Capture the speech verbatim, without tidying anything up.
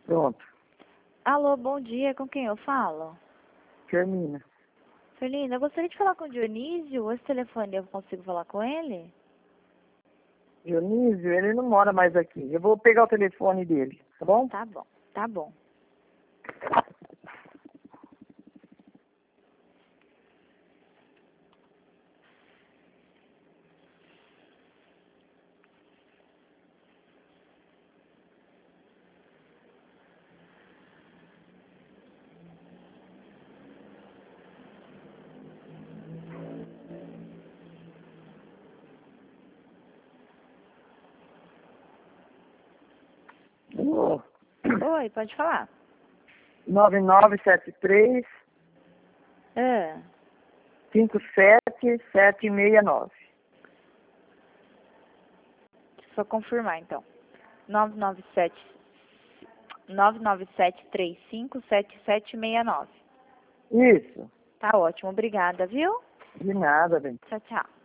Pronto. Alô, bom dia. Com quem eu falo? Termina. Fernanda, eu gostaria de falar com o Dionísio. Esse telefone eu consigo falar com ele? Dionísio, ele não mora mais aqui. Eu vou pegar o telefone dele, tá bom? Tá bom, tá bom. Oh. Oi, pode falar. nove nove sete três, Ah, cinco sete sete seis nove. só confirmar então. nove nove sete nove nove sete três cinco sete sete seis nove. Isso. Tá ótimo, obrigada, viu? De nada, bem. Tchau, tchau.